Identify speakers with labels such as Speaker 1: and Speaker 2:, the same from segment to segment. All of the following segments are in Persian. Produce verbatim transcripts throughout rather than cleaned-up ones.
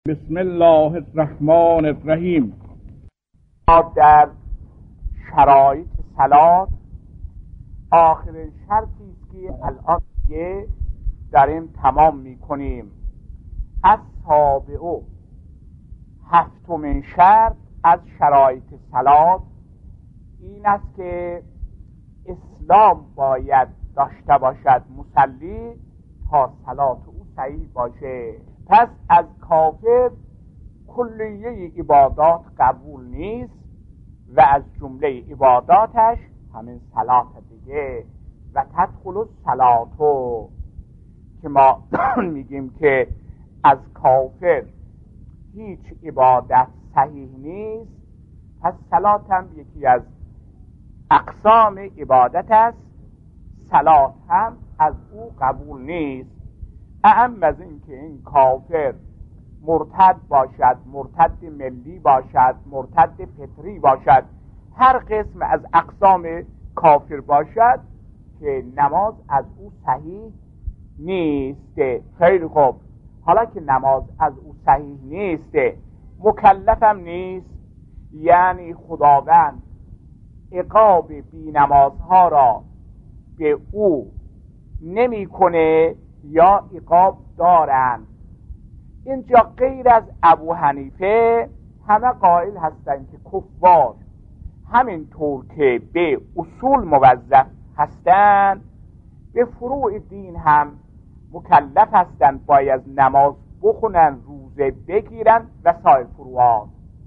Speaker 1: بسم الله الرحمن الرحیم.
Speaker 2: در شرایط صلات آخرین شرطی است که الان دیگه داریم تمام میکنیم. از تابعو هفتمین شرط از شرایط صلات این است که اسلام باید داشته باشد مصلی تا صلات او صحیح باشه. پس از کافر کلیه عبادات قبول نیست و از جمله عباداتش همین صلات دیگه. و تدخل الصلاتو که ما میگیم که از کافر هیچ عبادت صحیح نیست، پس صلات هم یکی از اقسام عبادت است. صلات هم از او قبول نیست. اهم از این که این کافر مرتد باشد، مرتد ملی باشد، مرتد فطری باشد، هر قسم از اقسام کافر باشد که نماز از او صحیح نیست. خیلی خوب، حالا که نماز از او صحیح نیست، مکلفم نیست، یعنی خداوند عقاب بی نمازها را به او نمی کنه یا عقاب دارند. اینجا غیر از ابو حنیفه همه قائل هستند که کفار همینطور که به اصول موظف هستند به فروع دین هم مکلف هستند، باید نماز بخونن، روزه بگیرن و سایر فروعات.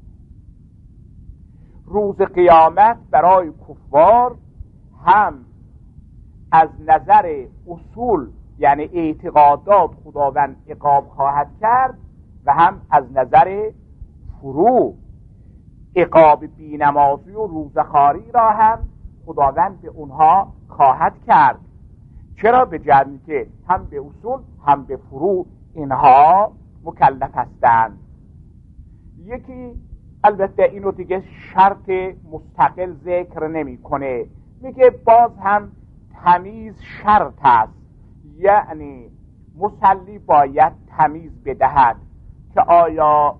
Speaker 2: روز قیامت برای کفار هم از نظر اصول یعنی اعتقادات خداوند عقاب خواهد کرد و هم از نظر فروع عقاب بینمازی و روزخواری را هم خداوند به اونها خواهد کرد. چرا؟ به جهتی که هم به اصول هم به فروع اینها مکلف هستند. یکی البته اینو دیگه شرط مستقل ذکر نمی کنه، میگه باز هم تمیز شرط است، یعنی مصلی باید تمیز بدهد که آیا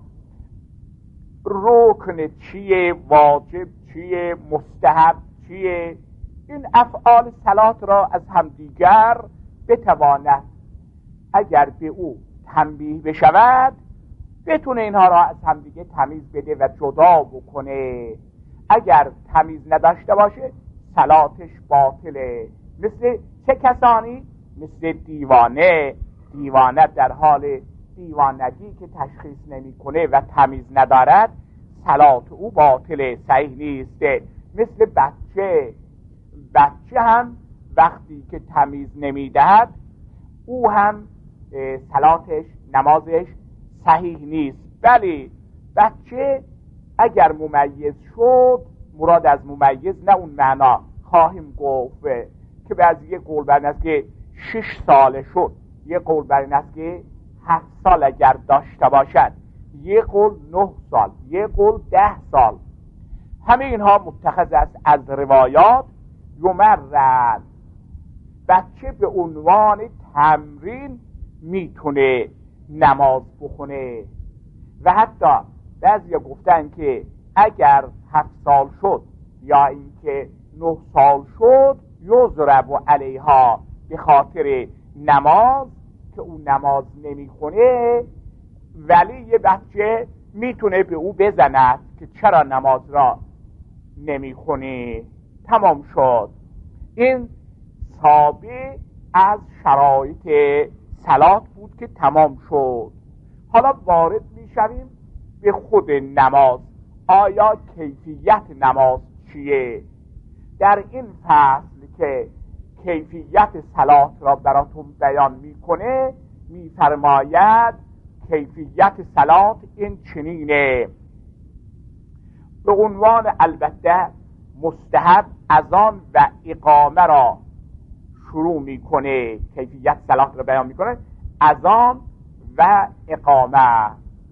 Speaker 2: رکن چیه، واجب چیه، مستحب چیه. این افعال صلات را از همدیگر بتواند اگر به او تنبیه بشود بتونه اینها را از همدیگه تمیز بده و جدا بکنه. اگر تمیز نداشته باشه صلاتش باطله. مثل چه کسانی؟ مثل دیوانه. دیوانه در حال دیوانگی که تشخیص نمی کنه و تمیز ندارد صلات او باطله، صحیح نیست. مثل بچه بچه هم وقتی که تمیز نمی دهد او هم صلاتش، نمازش صحیح نیست. ولی بچه اگر ممیز شد، مراد از ممیز نه اون معنا خواهیم گفت که بعضی یه قول بر این است که شش ساله شد، یه قول بر این است که هفت سال اگر داشته باشد، یه قول نه سال، یه قول ده سال. همه اینها متخذ است از روایات. یمرن، بچه به عنوان تمرین میتونه نماز بخونه. و حتی بعضی گفتن که اگر هفت سال شد یا اینکه نه سال شد یضرب علیها، به خاطر نماز که اون نماز نمیخونه، ولی یه بچه میتونه به او بزند که چرا نماز را نمیخونی. تمام شد. این سابع از شرایط صلات بود که تمام شد. حالا وارد میشویم به خود نماز. آیا کیفیت نماز چیه؟ در این فصل که کیفیت صلات را براتون بیان میکنه میفرماید کیفیت صلات این چنینه. به عنوان البته مستحب اذان و اقامه را شروع میکنه، کیفیت صلات را بیان میکنه، اذان و اقامه.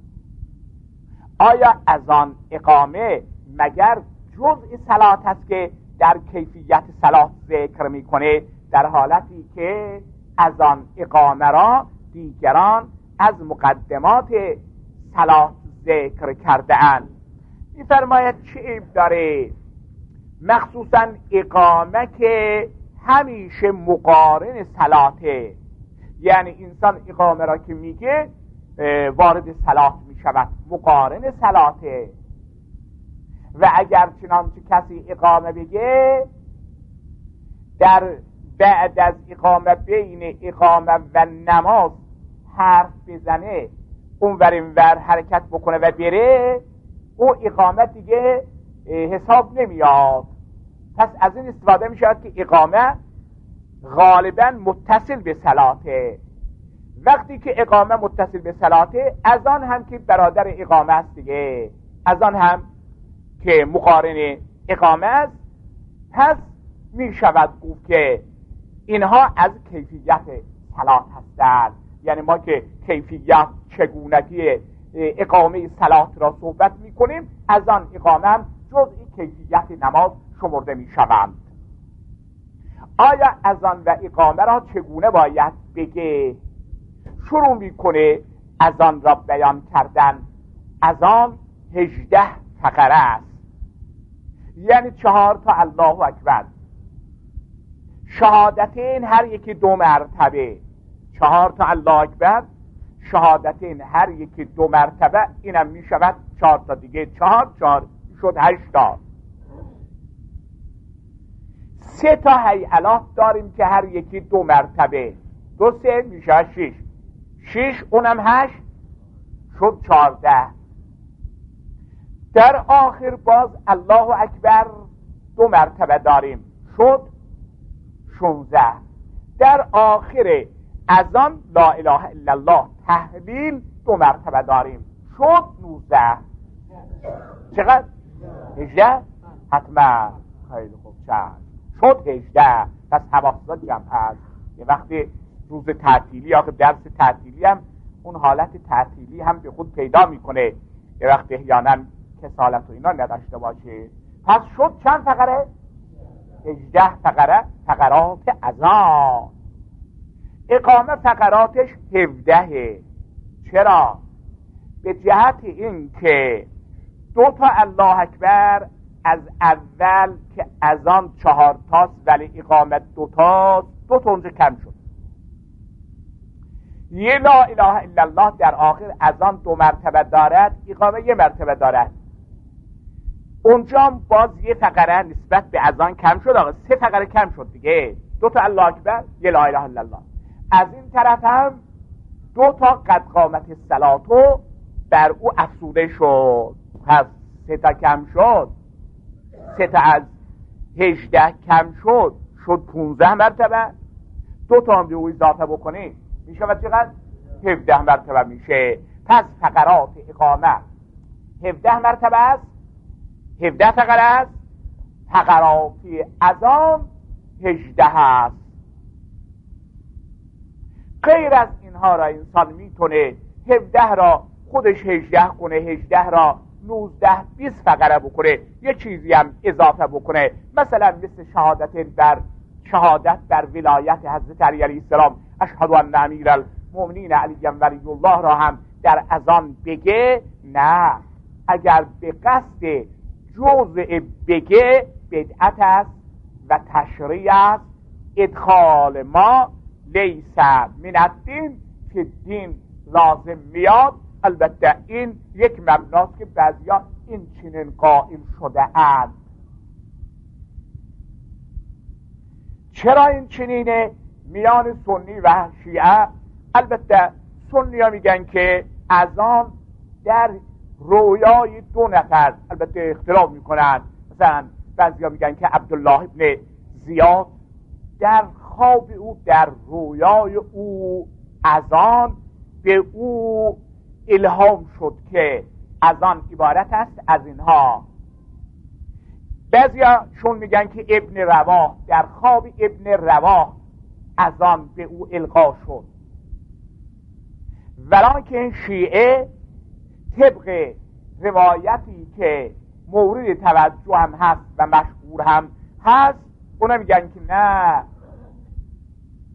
Speaker 2: آیا اذان اقامه مگر جزء صلات است که در کیفیت صلات ذکر میکنه، در حالتی که اذان اقامه را دیگران از مقدمات صلات ذکر کرده اند. میفرماید چه عیب داره؟ مخصوصا اقامه که همیشه مقارن صلاته، یعنی انسان اقامه را که میگه وارد صلات میشود، مقارن صلاته. و اگر چنانچه کسی اقامه بگه در بعد از اقامه بین اقامه و نماز حرف بزنه، اون ور این ور حرکت بکنه و بره، او اقامه دیگه حساب نمیاد. پس از این استفاده می شود که اقامه غالبا متصل به صلاته. وقتی که اقامه متصل به صلاته، از آن هم که برادر اقامه است دیگه، از آن هم که مقارن اقامه است، پس می شود گفت که اینها از کیفیت صلات هستند. یعنی ما که کیفیت چگونگی اقامه صلات را صحبت می کنیم، از آن اقامه هم جزئی کیفیت نماز شمرده می شوند. آیا از آن و اقامه را چگونه باید بگه؟ شروع می کنه از آن را بیان کردن. از آن هجده فقره است، یعنی چهار تا الله اکبر. شهادتین هر یکی دو مرتبه، چهار تا الله اکبر، شهادتین هر یکی دو مرتبه، اینم می شود چهار تا دیگه، چهار چهار شد هشت تا. سه تا هیعلات داریم که هر یکی دو مرتبه، دو سه می شود شش، شش اونم هشت شد چهارده. در آخر باز الله اکبر دو مرتبه داریم، شد شانزده. در آخر از آن لا اله الا الله تهلیل دو مرتبه داریم، شد نوزده. چقدر؟ هجده؟ حتما. خیلی خوب، چند شد؟ هجده. پس حواسات جمع هست. یه وقتی روز تعطیلی یا درس تعطیلی هم اون حالت تعطیلی هم به خود پیدا میکنه، یه وقتی احیانا کسالت و اینا نداشته باشه. پس شد چند فقره؟ هجده فقره، فقرات اذان. اقامه فقراتش هفدهه. چرا؟ به جهت این که دو تا الله اکبر از اول که اذان چهار تاست ولی اقامت دو تاست، دو تا اونجا کم شد. یه لا اله الا الله در آخر اذان دو مرتبه دارد، اقامه یه مرتبه دارد. اونجا باز یه فقره نسبت به اذان کم شد. آقا سه فقره کم شد دیگه، دو تا الله اکبر، یه لا اله الا الله. از این طرف هم دو تا قد قامت الصلاتو بر او افزوده شد. پس سه تا کم شد، سه تا از هجده کم شد، شد پونزده مرتبه. دو تا هم به او اضافه بکنی میشه و چقدر؟ هفده مرتبه میشه. پس فقرات اقامه هفده مرتبه است، هفده فقره است. فقرات اذان هجده است. غیر از اینها را انسان میتونه هفده را خودش هجده کنه، هجده را نوزده بیست فقره بکنه، یه چیزی هم اضافه بکنه. مثلا مثل شهادت بر شهادت بر ولایت حضرت علی علیه السلام، اشهد ان امیر المؤمنین علی ولی الله را هم در اذان بگه. نه، اگر به قصد جزء بگه بدعت است و تشریع است. ادخال ما لیس من الدین که الدین لازم میاد. البته این یک مبناست که بعضیا این چنین قائل شده اند. چرا این چنینه؟ میان سنی و شیعه. البته سنی ها میگن که اذان در رویای دو نفر، البته اختلاف میکنن، مثلا بعضی ها میگن که عبدالله ابن زیاد در خواب او، در رویای او اذان به او الهام شد که اذان عبارت است از اینها. بعضیا شون میگن که ابن رواح در خواب ابن رواح اذان به او القا شد. ولان که این شیعه طبق روایتی که مورد توجه هم هست و مشهور هم هست، اونا میگن که نه،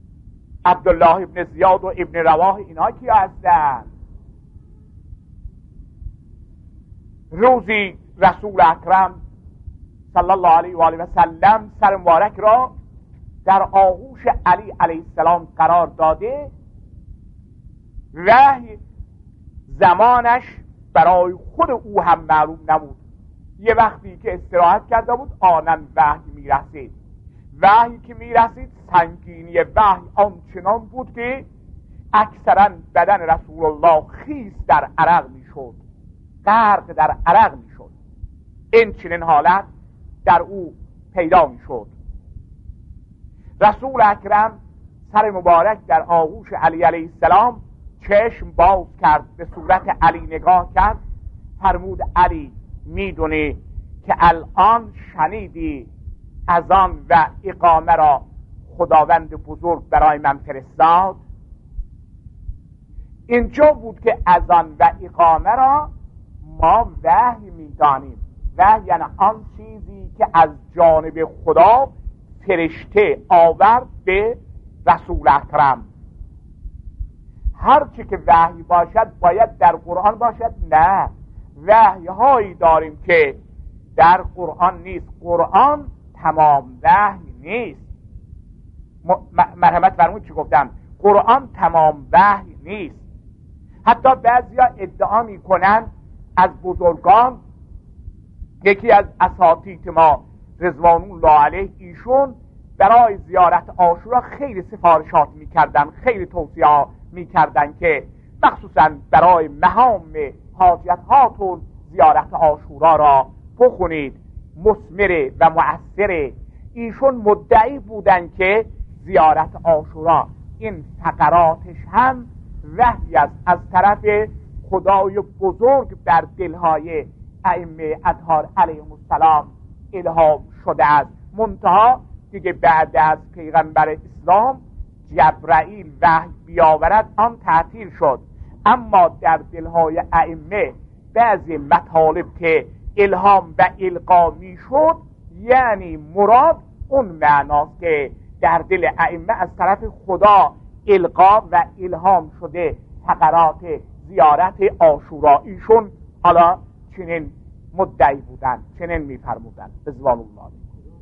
Speaker 2: عبدالله ابن زیاد و ابن رواح اینا کیا هستن؟ روزی رسول اکرم صلی الله علیه و آله و سلم سر مبارک را در آغوش علی علیه السلام قرار داده، وحی زمانش برای خود او هم معلوم نبود. یه وقتی که استراحت کرده بود آنن وحی میرسید. وحی که میرسید سنگینی وحی آنچنان بود که اکثرا بدن رسول الله خیس در عرق میشد، غرق در عرق میشد. این چنین حالت در او پیدا میشد. رسول اکرم سر مبارک در آغوش علی علیه السلام چشم باز کرد، به صورت علی نگاه کرد، فرمود علی میدونی که الان شنیدی اذان و اقامه را خداوند بزرگ برای من فرستاد؟ اینجا بود که اذان و اقامه را ما وحی میدانیم. وحی یعنی آن چیزی که از جانب خدا فرشته آورد به رسول اکرم. هرچی که وحی باشد باید در قرآن باشد؟ نه، وحی هایی داریم که در قرآن نیست. قرآن تمام وحی نیست. مرحمت فرمود چی گفتم؟ قرآن تمام وحی نیست. حتی بعضیا ادعا میکنن از بزرگان، یکی از اساتید ما رضوان الله علیه، ایشون برای زیارت عاشورا خیلی سفارشات میکردن، خیلی توصیه میکردن که مخصوصا برای مهام حاجت هاتون زیارت عاشورا را بخونید، مثمر و مؤثر. ایشون مدعی بودن که زیارت عاشورا این فقراتش هم وحی است از طرف خدای بزرگ بر دلهای ائمه اطهار علیهم السلام الهام شده است. منتها دیگه بعد از پیغمبر اسلام جبرائیل وحی بیاورد آن تعطیل شد. اما در دلهای ائمه بعضی مطالب که الهام و القا می شد، یعنی مراد اون معناست که در دل ائمه از طرف خدا القا و الهام شده فقرات زیارت عاشورا. ایشون حالا چنین مدعی بودن، چنین میفرمودن رضوان الله.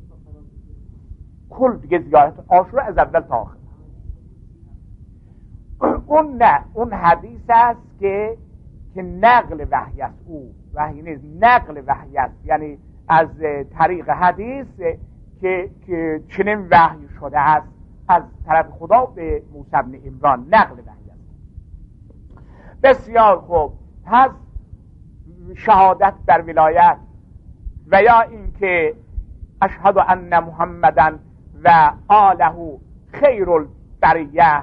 Speaker 2: کل دیگه زیارت عاشورا از اول تا آخر. اون نه، اون حدیث است که که نقل وحی است. او وحی نیست، نقل وحی است، یعنی از طریق حدیث که که چنین وحی شده است از طرف خدا به موسی بن عمران، نقل وحی است. بسیار خوب. پس شهادت بر ولایت و یا اینکه اشهد ان محمدن و آله خیر البریه،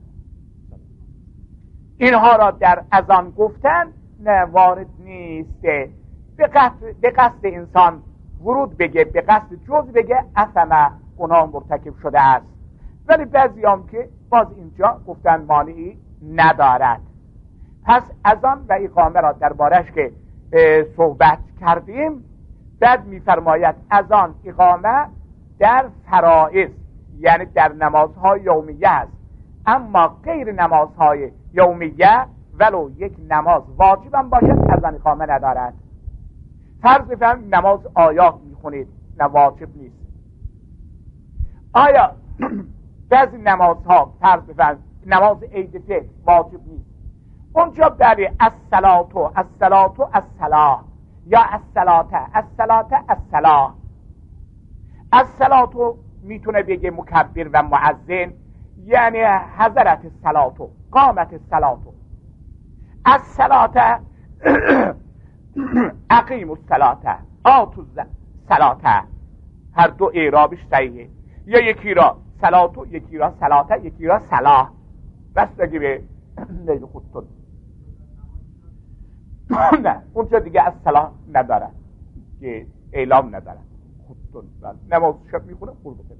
Speaker 2: اینها را در اذان گفتن نه وارد نیست. به قصد, به قصد انسان ورود بگه، به قصد جز بگه، اثمه، گناه مرتکب شده است. ولی بعضی هم که باز اینجا گفتن مانعی ندارد. پس اذان و اقامه را در بارش که صحبت کردیم، بعد میفرماید اذان اقامه در فرائض، یعنی در نمازهای یومیه است. اما غیر نمازهای یومیه ولو یک نماز واجب هم باشد اذان اقامه ندارد. فرض بفرمایید نماز آیات میخونید، نه واجب نیست. آیا بعضی نمازها فرض بفرمایید نماز عید فطر واجب نیست، اونجا بله الصلاتو الصلاتو الصلاه یا الصلاته الصلاته الصلاه. الصلاتو میتونه بگه مکبر و مؤذن، یعنی حضرت الصلاتو، قامت الصلاتو. الصلاته اقیم الصلاته آتو الصلاته، هر دو اعرابش صحیحه. یا یکی را صلاتو، یکی را صلاته، یکی را صلاح. بستگی به نیل خودتون. نه اونجا دیگه از صلاح نداره که اعلام نداره. خودتون نماز شب میخونه خود بکنه.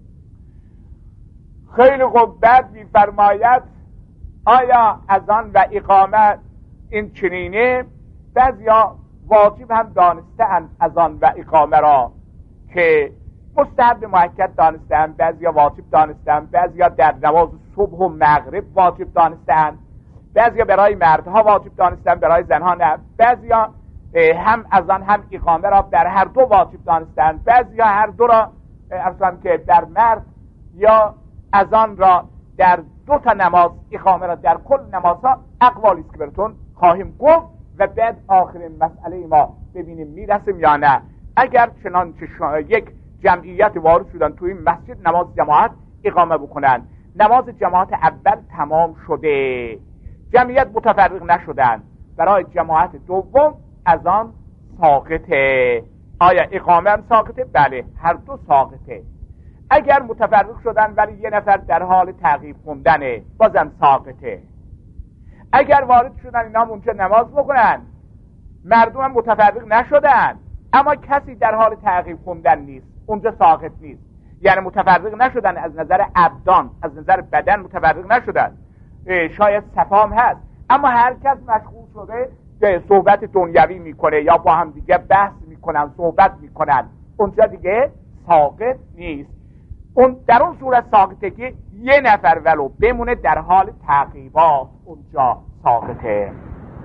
Speaker 2: خیلی خوب. بعد میفرماید آیا اذان و اقامه این چنینه؟ بعضیا واجب هم دانسته‌اند اذان و اقامه را که مستحب مؤکد دانسته‌اند، بعضیا واجب دانسته‌اند، بعضیا در نماز صبح و مغرب واجب دانسته‌اند، بعضیا برای مردها واجب دانسته‌اند، برای زنها نه. بعضیا هم اذان هم اقامه را در هر دو واجب دانستند. بعضیا هر دو را افزان که در مرد یا اذان را در دو تا نماز، اقامه را در کل نمازها، اقوالی است که براتون خواهیم گفت و بعد آخرین مسئله ما ببینیم میرسیم یا نه. اگر چنانچه یک جمعیت وارد شدن توی مسجد نماز جماعت اقامه بکنن، نماز جماعت اول تمام شده، جمعیت متفرق نشدن، برای جماعت دوم اذان ساقطه. آیا اقامه هم ساقطه؟ بله، هر دو ساقطه. اگر متفرق شدن ولی یه نفر در حال تعقیب خوندنه، بازم ساقطه. اگر وارد شدن اینا اونجا نماز بکنن، مردم هم متفرق نشدن اما کسی در حال تعقیب خوندن نیست، اونجا ساقط نیست. یعنی متفرق نشدن از نظر ابدان، از نظر بدن متفرق نشدن، شاید صفام هست اما هر کس مشغول شده به صحبت دنیوی میکنه یا با هم دیگه بحث میکنن، صحبت میکنن، اونجا دیگه ساقط نیست. اون در اون صورت ساقطه که یه نفر ولو بمونه در حال تعقیبات، اونجا ساقطه.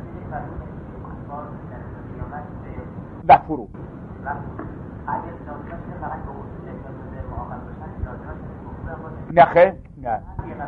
Speaker 2: و فرو نخه نه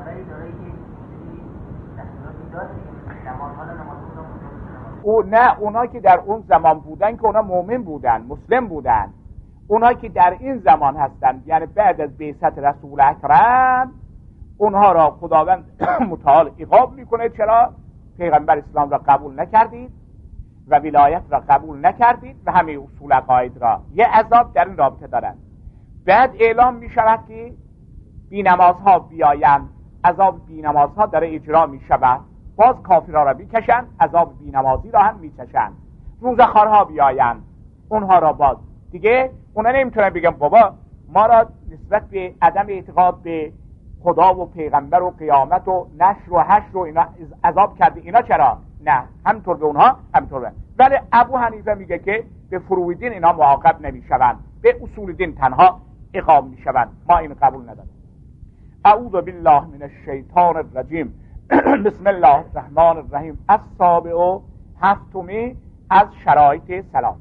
Speaker 2: او نه اونا که در اون زمان بودن که اونا مؤمن بودن، مسلم بودن. اونا که در این زمان هستن یعنی بعد از بعثت رسول اکرم، اونها را خداوند متعال عقاب میکنه. چرا؟ پیغمبر اسلام را قبول نکردید و ولایت را قبول نکردید و همه اصول عقاید را. یه عذاب در این رابطه دارن. بعد اعلام میشود که بی‌نمازها بیایند، عذاب بی‌نمازها داره اجرا میشود، باز کافرها را میکشند، عذاب بی‌نمازی را هم میکشند. روزخوارها بیایند، اونها را باز دیگه اونا نمیتونن بگن بابا ما را نسبت به عدم اعتقاد به خدا و پیغمبر و قیامت و نشر و حشر و اینا عذاب کرده، اینا چرا؟ نه، همینطور به اونها همینطور به. ولی ابو حنیفه میگه که به فروع دین اینا معاقب نمیشوند، به اصول دین تنها عقاب میشوند. ما این قبول نداریم. اعوذ بالله من الشیطان الرجیم. بسم الله الرحمن الرحیم. السابع هفتمی از شرایط سلام.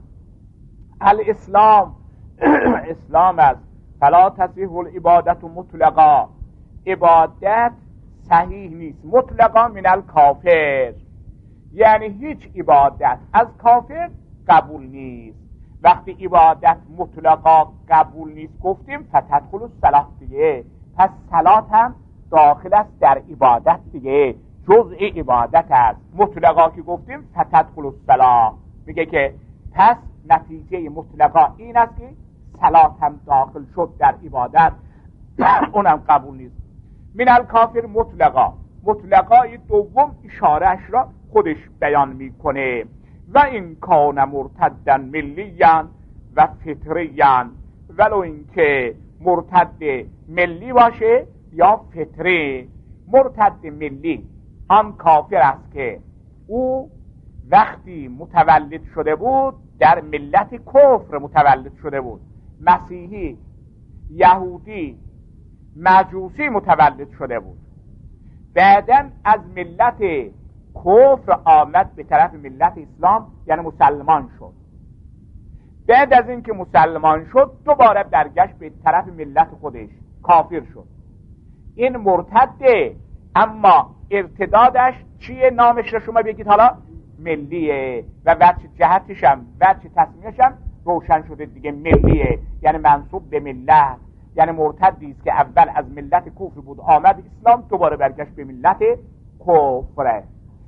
Speaker 2: الاسلام اسلام است. فلا تصح العبادت مطلقا، عبادت صحیح نیست مطلقا من الکافر، یعنی هیچ عبادت از کافر قبول نیست. وقتی عبادت مطلقا قبول نیست گفتیم فتدخل الصلاة دیگه، پس صلات هم داخل است در عبادت دیگه، جزء عبادت است. مطلقا که گفتیم فتدخل الصلاة، میگه که پس نتیجه مطلقا این است که صلات هم داخل شد در عبادت، اونم قبول نیست. من الکافر مطلقا، مطلقای دوم اشارهش را خودش بیان میکنه. و این کان مرتدن ملیان و فطریان، ولو اینکه مرتد ملی باشه یا فطری. مرتد ملی آن کافر است که او وقتی متولد شده بود در ملت کفر متولد شده بود، مسیحی، یهودی، مجوسی متولد شده بود، بعداً از ملت کفر آمد به طرف ملت اسلام، یعنی مسلمان شد. بعد از اینکه مسلمان شد دوباره برگشت به طرف ملت خودش، کافر شد. این مرتده، اما ارتدادش چیه؟ نامش رو شما بگید حالا. ملیه. و وجه جهتش هم، وجه تصمیمش هم روشن شده دیگه، ملیه، یعنی منصوب به ملت، یعنی مرتدی است که اول از ملت کفر بود آمد اسلام، دوباره برگشت به ملت کفر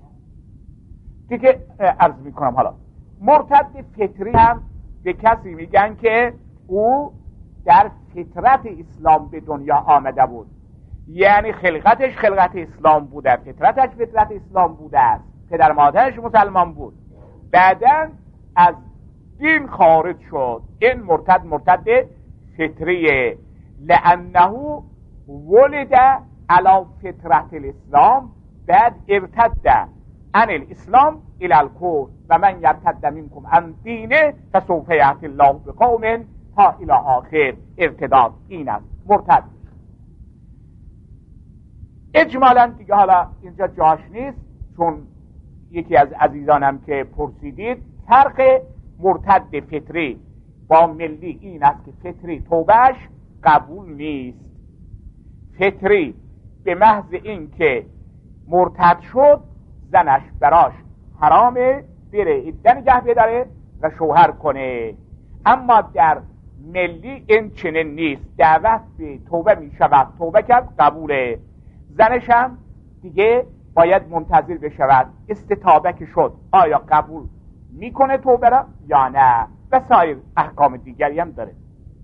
Speaker 2: دیگه. عرض میکنم حالا مرتد فطری هم به کسی میگن که او در فطرت اسلام به دنیا آمده بود، یعنی خلقتش خلقت اسلام بوده، فطرتش فطرت اسلام بوده است، پدر مادرش مسلمان بود، بعداً از دین خارج شد. این مرتد مرتد فطریه، لانه ولد علی فطرت الاسلام، بعد ارتد عن الاسلام الى الکفر و من یرتد منکم عن دینه فسوف یأتی الله بقوم تا الى آخر. ارتداد این است مرتد. اجمالا دیگه حالا اینجا جاش نیست، چون یکی از عزیزانم که پرسیدید فرق مرتد فطری با ملی این است که فطری توبهش قبول نیست. فطری به محض این که مرتد شد زنش براش حرامه بره عده نگه بداره و شوهر کنه. اما در ملی این چنین نیست، دعوت به توبه می شود، توبه کرد قبوله، زنش هم دیگه باید منتظر بشود استتابه که شد آیا قبول میکنه توبه را یا نه و سایر احکام دیگری هم داره.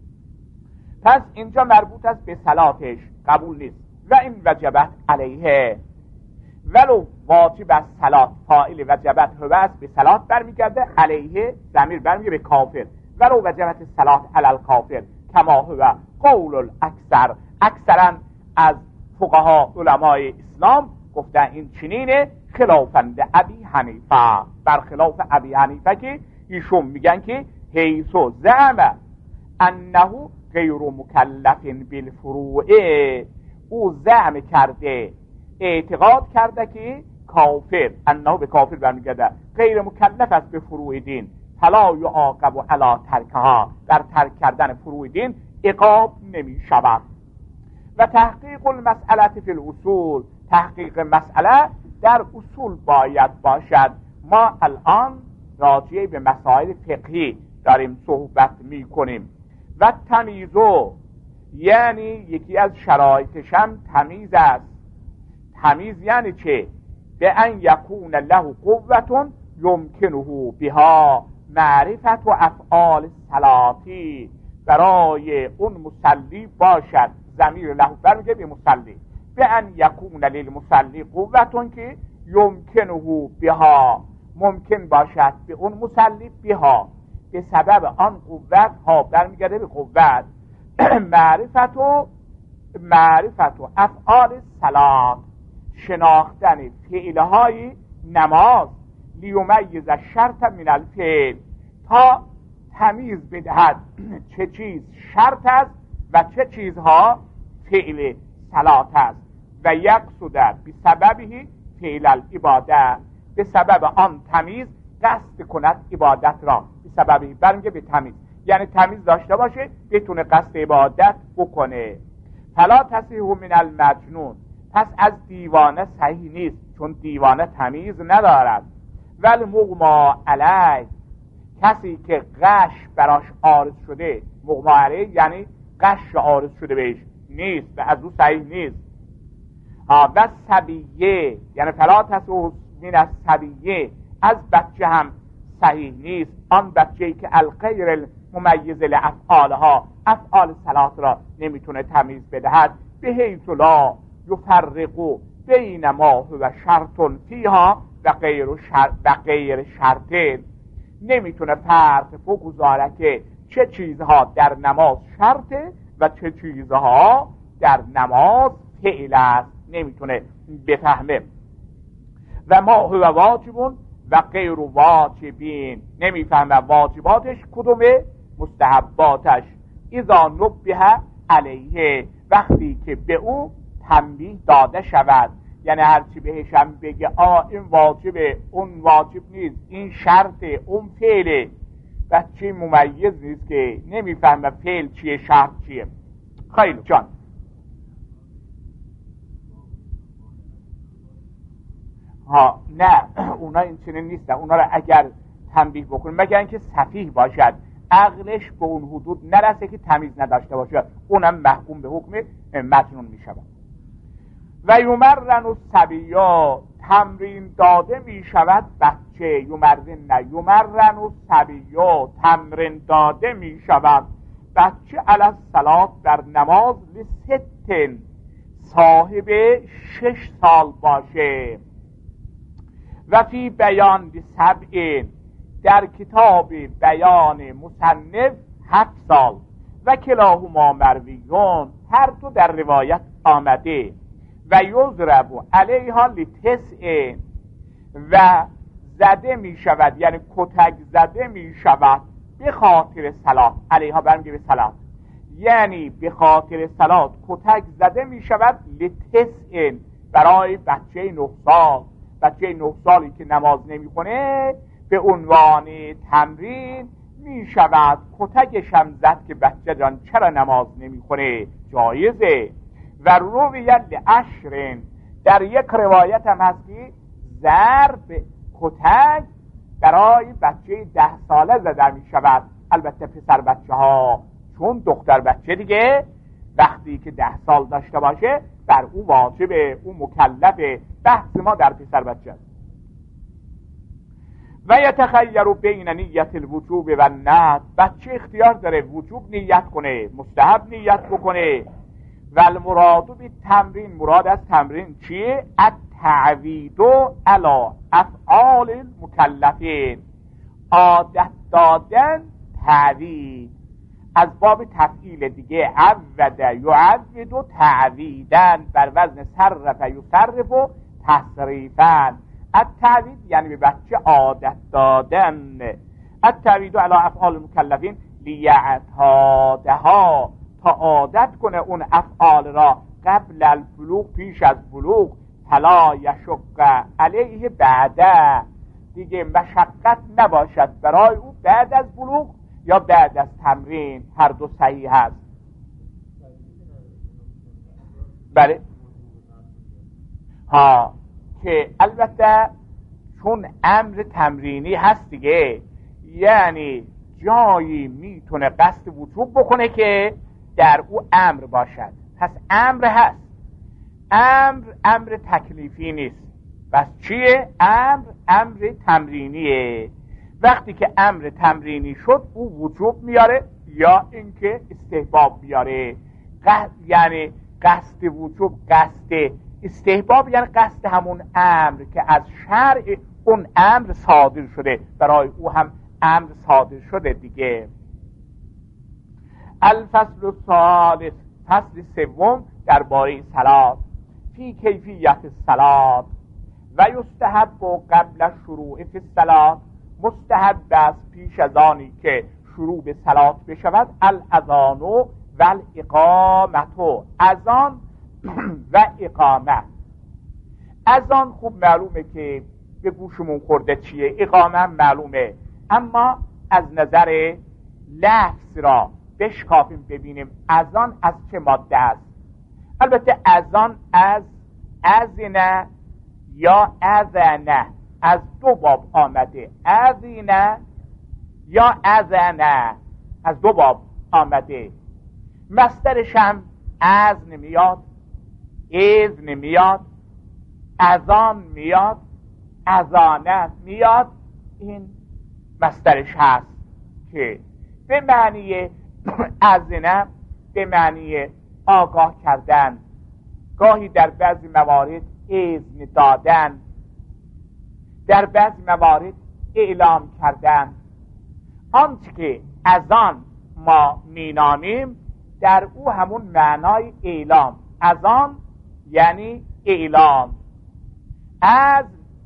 Speaker 2: پس اینجا مربوط است به صلاتش، قبول نیست. و این وجبت علیه، ولو واجب از صلات فاعل وجبت هو است به صلات برمیگرده، علیه ضمیر برمیگرده به کافر، ولو وجبت صلات علی الکافر کما هو قول الاکثر. اکثرا از فقها علمای اسلام گفتن این چنینه، خلافند ابی حنیفه، برخلاف ابی حنیفه که ایشون میگن که حیث زعم انه غیر مکلف بالفروع، او زعم کرده اعتقاد کرده که کافر، انه به کافر برمیگرده، غیر مکلف است به فروع دین، فلا یعاقب علی ترکها، در ترک کردن فروع دین عقاب نمی شود. و تحقیق المسئله فی الاصول، تحقیق مسئله در اصول باید باشد. ما الان راجع به مسائل فقهی داریم صحبت می کنیم. و تمیزو، یعنی یکی از شرایطش هم تمیز است. تمیز یعنی چه؟ به ان یکون له قوة یمکنه بها معرفت و افعال صلاتی، برای اون مصلی باشد، ضمیر له برمیگه به مصلی، به ان یکون للمصلی قوة که یمکنه بها، ممکن باشد به اون مصلی بها، به سبب آن قوت، ها برمیگرده به قوت، معرفت و معرفت و افعال صلات، شناختن فعلهای نماز، لیمیز شرط من الفعل، تا تمیز بدهد چه چیز شرط است و چه چیزها فعل صلات است. و یقصد بسببه فعل العباده، به سبب آن تمیز قصد کند عبادت را، به سببه برمیگه به تمیز، یعنی تمیز داشته باشه بتونه قصد عبادت بکنه. فلا تصیح من المجنون، پس از دیوانه صحیح نیست، چون دیوانه تمیز ندارد. ول مغما علیه، کسی که غش براش عارض شده، مغما علیه یعنی غش عارض شده بهش نیست و از او صحیح نیست. و صبیه، یعنی فلا تصیح من الصبیه، از بچه هم صحیح نیست، آن بچه‌ای که الغیر الممیز لافعالها، افعال صلات را نمیتونه تمیز بدهد، به حیث لا یفرق بین ما هو شرط فیها و غیر شرط و غیر شرط، نمیتونه فرق بگذاره که چه چیزها در نماز شرطه و چه چیزها در نماز فعل است، نمیتونه بفهمه. و ما هو واجبون و غیر واجبین، نمیفهمه واجباتش کدومه، مستحباتش. اذا نبه علیه، وقتی که به او تنبیه داده شود، یعنی هرچی بهش هم بگه آ این واجبه، اون واجب نیست، این شرطه، اون فعله، بچه ممیز نیست که نمیفهمه فعل چیه شرط چیه. خیلی جان ها نه، اونا این چنین نیستن، اونا را اگر تنبیه بکنیم مگر اینکه سفیه باشد، عقلش به اون حدود نرسه که تمیز نداشته باشد، اونم محکوم به حکم مجنون می شود. و یمرن الصبیا، تمرین داده می شود بچه، یمرن نه یمرن الصبیا، تمرین داده می شود بچه علی الصلاة، در نماز، لستن، صاحب شش سال باشه. و فی بیان سبعین، در کتاب بیان مصنف هفت سال. و کلاهما مرویون، هر دو در روایت آمده. و یضرب علیها لتسع، و زده می شود، یعنی کتک زده می شود به خاطر صلات، علیها برمیگه به صلات، یعنی به خاطر صلات کتک زده می شود لتسع، برای بچه نه سال. بچه نه سالی که نماز نمی کنه به عنوان تمرین می شود کتکشم زد که بچه جان چرا نماز نمی خونه، جایزه. و رویت لعشرین، در یک روایت هم هست که ضرب کتک برای بچه ده ساله زده می شود. البته پسر بچه ها، چون دختر بچه دیگه وقتی که ده سال داشته باشه بر او واجبه، او مکلفه. بحث ما در پسر بچه است. و یتخیر بین نیت الوجوب و الندب، بچه اختیار داره وجوب نیت کنه، مستحب نیت بکنه. و المراد بی تمرین، مراد از تمرین چیه؟ التعوید علی افعال المکلفین، عادت دادن، تعوید از باب تفعیل دیگه. عود یعود و تعویدن بر وزن صرف یصرف و تصریفن. التعوید یعنی به بچه عادت دادن. التعوید علی افعال المکلفین لیعتادها، تا عادت کنه اون افعال را قبل البلوغ، پیش از بلوغ. فلا یشق علیه بعده، دیگه مشقت نباشد برای او بعد از بلوغ یا بعد از تمرین، هر دو صحیح هست. بله ها، که البته چون امر تمرینی هست دیگه، یعنی جایی میتونه قصد وجوب بکنه که در او امر باشد، پس امر هست. امر امر تکلیفی نیست. پس چیه؟ امر امر تمرینیه. وقتی که امر تمرینی شد او وجوب میاره یا اینکه استحباب میاره. قصد یعنی قصد وجوب، قصد استحباب یعنی قصد همون امر که از شرع اون امر صادر شده، برای او هم امر صادر شده دیگه. الفصل الثالث، فصل سوم درباره صلات. فی کیفیت الصلات و یستحب قبل شروع فی الصلات، مستحب است پیش از آنی که شروع به صلات بشود الاذان و الاقامت، اذان و اقامت. اذان خوب معلومه که به گوشمون خورده چیه، اقامت معلومه، اما از نظر لفظ را بشکافیم ببینیم اذان از چه ماده است. البته اذان از اذن یا اذن از دو باب آمده، اذن یا اذن از دو باب آمده. مصدرش هم اذن میاد، اذن میاد، اذان میاد، اذانه میاد. این مصدرش هست که به معنی اذن به معنی آگاه کردن، گاهی در بعضی موارد اذن دادن، در بعضی موارد اعلام کردن. آنچه که اذان ما مینامیم در او همون معنای اعلام. اذان یعنی اعلام. از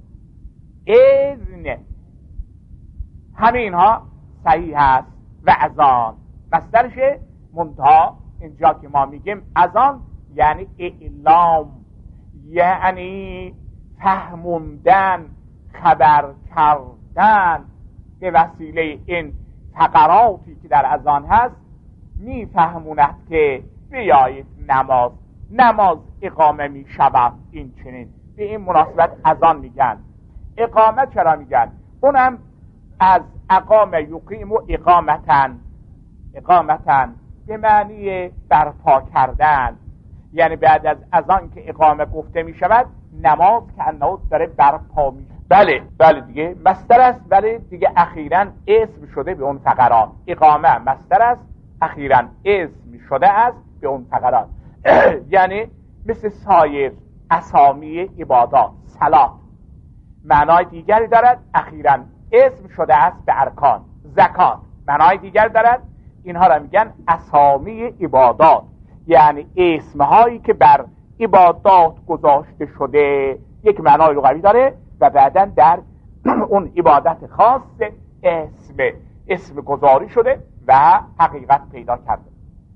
Speaker 2: اذن همین ها صحیح هست. و اذان مصدرشه، منتها اینجا که ما میگیم اذان یعنی اعلام، یعنی فهموندن، خبر کردن. به وسیله این فقراتی که در اذان هست میفهموند که بیایید نماز نماز اقامه می شود. این چنین به این مناسبت اذان میگن. اقامه چرا میگن؟ اونم از اقام یقیم و اقامتن. اقامتن به معنی برپا کردن، یعنی بعد از اذان که اقامه گفته می شود نماز که انه داره برپا می شود. بله بله دیگه مصدر است، ولی دیگه اخیراً اسم شده به اون فقرات. اقامه مصدر است، اخیراً اسم شده است به اون فقرات. یعنی مثل سایر اسامی عبادات، صلات معنای دیگری دارد، اخیراً اسم شده است به ارکان. زکات معنای دیگر دارد، اینها را میگن اسامی عبادات، یعنی اسمهایی که بر عبادات گذاشته شده یک معنای لغوی داره و بعداً در اون عبادت خاص اسم اسم گذاری شده و حقیقت پیدا کرده.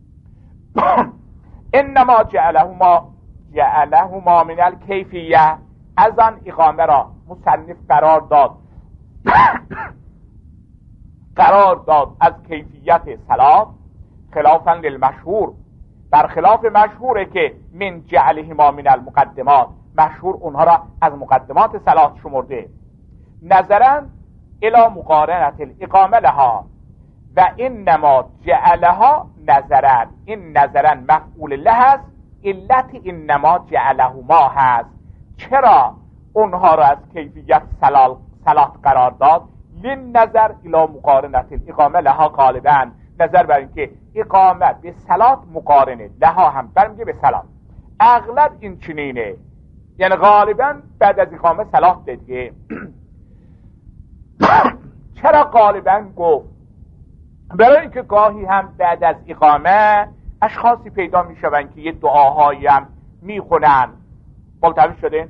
Speaker 2: انما جعلهما جعلهما من الکیفیه، از آن اقامه را مصنف قرار داد قرار داد از کیفیت صلات خلافاً للمشهور، برخلاف مشهوره که من جعلهما من المقدمات، مشهور اونها را از مقدمات صلات شمرده. نظراً الى مقارنت الاقامه لها و انما جعلها نظراً، این نظراً مفعول له هست، علت انما جعلهما هست. چرا اونها را از کیفیت صلات قرار داد؟ للنظر الى مقارنت الاقامه لها غالباً، نظر بر اینکه اقامه به صلات مقارنه، لها هم برمیگه به صلات. اغلب این چنینه، یعنی غالباً بعد از اقامه صلات دیگه. چرا غالباً گفت؟ برای اینکه گاهی هم بعد از اقامه اشخاصی پیدا میشوند که یه دعاهایی هم میخونن، ملتوی شده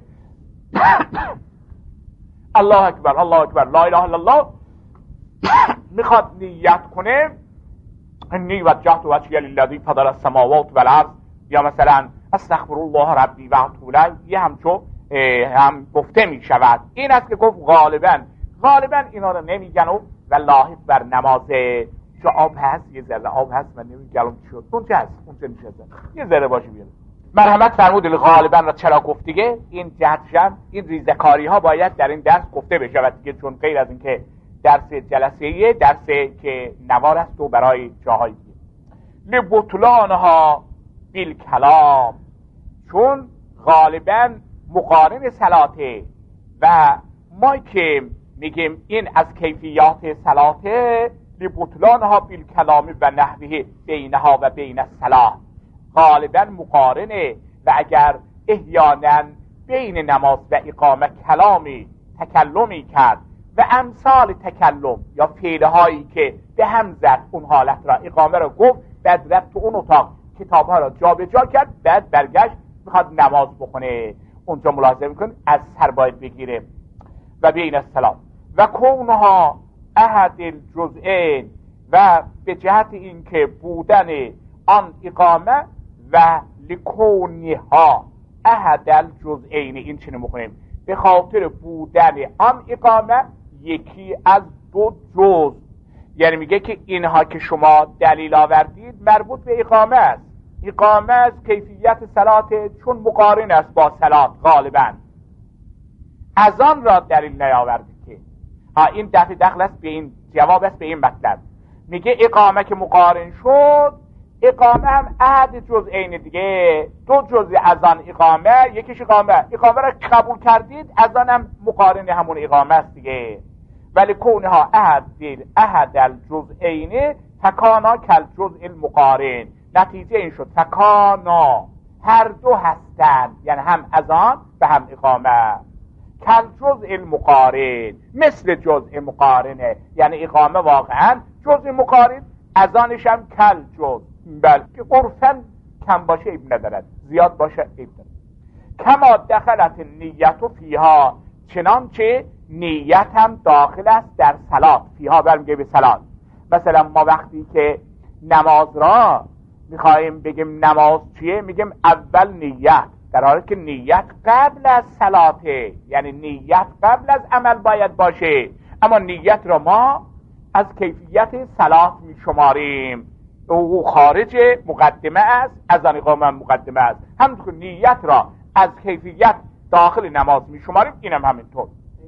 Speaker 2: الله اکبر الله اکبر لا اله الا الله، میخواد نیت کنه انی وجهت وجهی للذی فطر السماوات والارض، یا مثلا استغفر الله ربی و اتوب الیه، یه همچو هم گفته میشود. این است که گفت غالبا غالبا اینا رو نمیگن و والله بر نمازه چه آب هست، یه ذره آب هست، من نمیگم چی شد، اون چه هست، اون چه نشده، یه ذره باشه بیاره. مرحمت فرمود غالبا را چرا گفت دیگه؟ این جهتشم این ریزکاری ها باید در این درس گفته بشه دیگه، چون غیر از این که درس جلسه‌ایه، درس که نوار است و برای جاهای دیگه. لبطلانها بالکلام، چون غالبا مقارن صلاته و ما که میگیم این از کیفیات صلاته، لبطلانها بالکلام و نحوه بینها و بین الصلاة، غالبا مقارنه. و اگر احیانا بین نماز و اقامه کلامی تکلمی کرد و امثال تکلم یا فعلهایی که به هم زد اون حالت را، اقامه را گفت، بعد رفت تو اون اتاق کتابها را جا به جا کرد، بعد برگشت میخواد نماز بخونه، اونجا ملاحظه میکن از سر باید بگیره. و بین الصلاة و کونها احد الجزئین، و به جهت اینکه بودن آن اقامه و لکونها احد الجزئین، این چنین میکنیم به خاطر بودن آن اقامه یکی از دو جز، یعنی میگه که اینها که شما دلیل آوردید مربوط به اقامه است، اقامه از کیفیت صلات چون مقارن است با صلات غالبا، از آن را دلیل نیاوردید که ها این دفع دخل است به این جواب است به این مطلب. میگه اقامه که مقارن شد، اقامه هم احد جزئین دیگه، دو جزء از آن اقامه، یکیش اقامه اقامه را قبول کردید، از آن هم مقارن همون اقامه است دیگه. ولی کونها احد احد الجزئین فکانا کالجزء المقارن، نتیجه این شد فکانا هر دو هستند، یعنی هم از آن و هم اقامه، کالجزء المقارن مثل جزء مقارنه، یعنی اقامه واقعا جزء مقارن، از آنش هم کل جز، بلکه عرفاً کم باشه عیب ندارد، زیاد باشه عیب ندارد. کما دخلت نیت و فیها، چنانچه نیت هم داخل است در صلات، فیها برمیگه به صلات. مثلا ما وقتی که نماز را میخوایم بگیم نماز چیه، میگیم اول نیت، در حالی که نیت قبل از صلاته، یعنی نیت قبل از عمل باید باشه، اما نیت را ما از کیفیت صلات می شماریم، او خارج مقدمه است، از آن اقامه مقدمه است. همونطور که نیت را از کیفیت داخل نماز می شماریم، اینم همینطور.